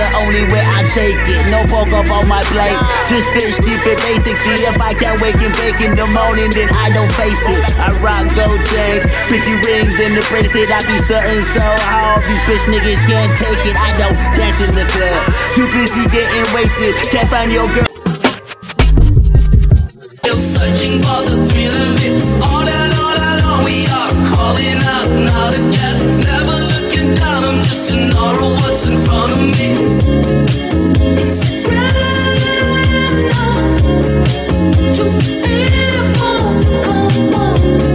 the only way I take it. No pork up on my plate, just fish, keep it basic. See if I can't wake and bake in the morning, then I don't face it. I rock gold chains, pretty rings in the bracelet. I be stuntin' so hard, these bitch niggas can't take it. I don't dance in the club, too busy getting wasted. Can't find your girl. Searching for the thrill of it. All along we are calling out now to get. Never looking down, I'm just in awe of what's in front of me. It's a grand to feel it more, come on.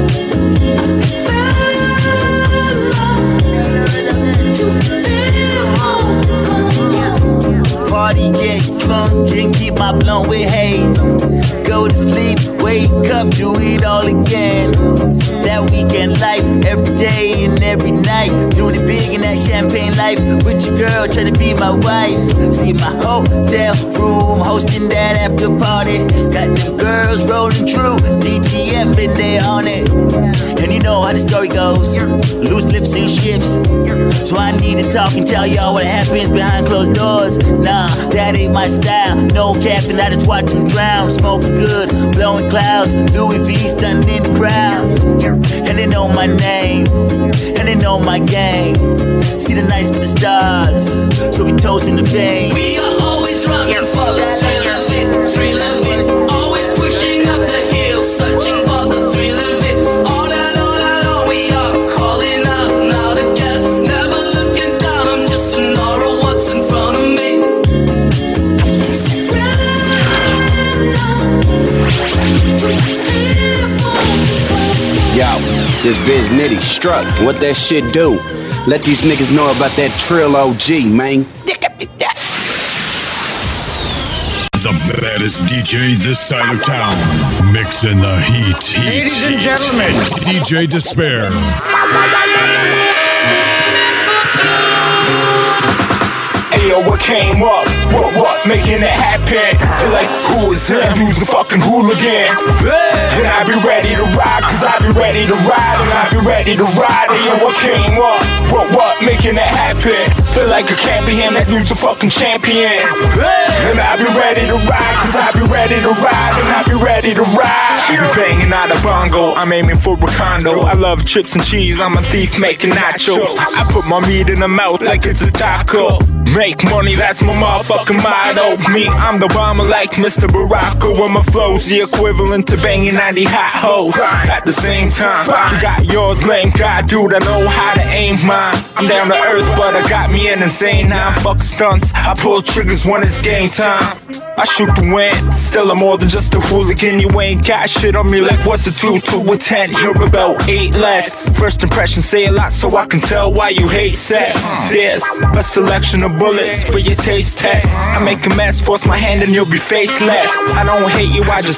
Party, get drunk, and keep my blunt with haze. Go to sleep, wake up, do it all again. That weekend life, every day and every night. Doing it big in that champagne life. With your girl, trying to be my wife. See my hotel room, hosting that after party. Got them girls rolling through, DTF and they on it. And you know how the story goes, loose lips and ships. So I need to talk and tell y'all what happens behind closed doors. Nah, that ain't my style. No captain, I just watch them drown. Smoking good, blowing clouds. Louis V stunning in the crowd. And they know my name, and they know my game. See the nights with the stars, so we toast in the vein. We are always running for the thrill of it, thrill of it. Always pushing up the hill, searching for the thrill of it. All along we are calling out now to get. Never looking down, I'm just in awe of what's in front of me. Yo, this Biz Nitty struck. What that shit do? Let these niggas know about that Trill OG, man. The baddest DJ this side of town. Mixing the heat. Ladies and gentlemen, DJ Despair. Ayo, what came up? What? Making it happen? They're like, who is him? Who's the fucking hooligan? And I be ready to ride, cause I be ready to ride, and I be ready to ride. Ayo, what came up? What? Making it happen? Feel like I can't be him, that dude's a fucking champion. And I be ready to ride, cause I be ready to ride, and I be ready to ride. I be banging out a bongo, I'm aiming for a condo. I love chips and cheese, I'm a thief making nachos. I put my meat in the mouth like it's a taco. Make money, that's my motherfucking motto. Me, I'm the bomber like Mr. Baracko. When my flow's the equivalent to banging 90 hot hoes. At the same time, you got yours, lame guy, dude, I know how to aim mine. I'm down to earth, but I got me an insane nine. Fuck stunts, I pull triggers when it's game time. I shoot to win, still I'm more than just a hooligan. You ain't got shit on me like what's a 2 to a 10. You're about 8 less. First impressions say a lot, so I can tell why you hate sex. There's a selection of bullets for your taste test. I make a mess, force my hand and you'll be faceless. I don't hate you, I just